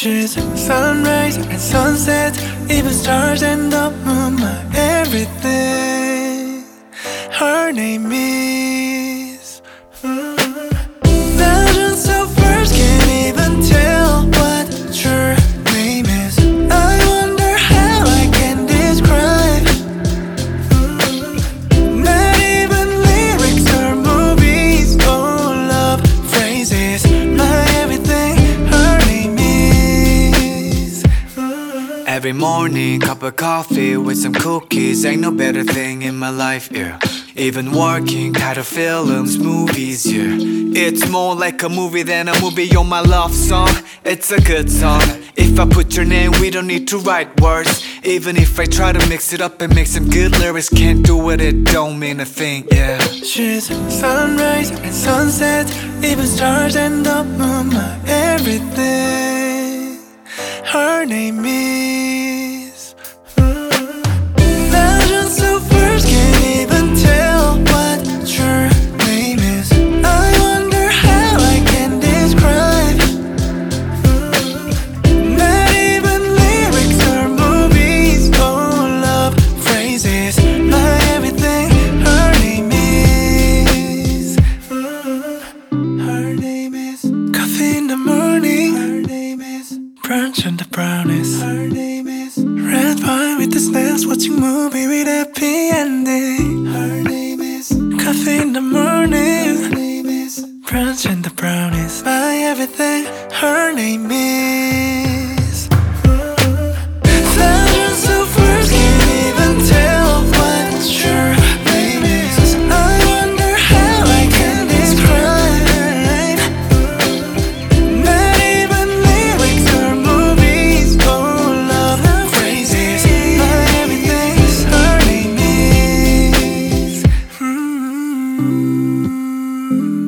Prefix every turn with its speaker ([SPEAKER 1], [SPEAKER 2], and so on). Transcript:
[SPEAKER 1] She's sunrise and sunset, even stars and the moon, my everything. Her name is Legends of first can't even tell what your name is. I wonder how I can describe. Not even lyrics or movies, oh love phrases, my everything. Her name is
[SPEAKER 2] Every morning, cup of coffee with some cookies. Ain't no better thing in my life, yeah. Even working, tired of films, movies, yeah. It's more like a movie than a movie. You're my love song, it's a good song. If I put your name, we don't need to write words. Even if I try to mix it up and make some good lyrics, can't do it, it don't mean a thing, yeah.
[SPEAKER 1] She's sunrise and sunset, even stars and the moon, my everything. Her name is Legends of first can't even tell what your name is. I wonder how I can describe. Not even lyrics or movies, oh love phrases, my everything. Her name is Her name is coffee in the morning. Her name is brunch and the brownies. Her name is red wine with the snacks, watching movie with happy ending. Her name is coffee in the morning. Her name is brunch and the brownies, my everything. Her name is Thousands of words can't even tell what your name is. I wonder how I can describe. Not even lyrics or movies, oh love phrases, my everything. Her name is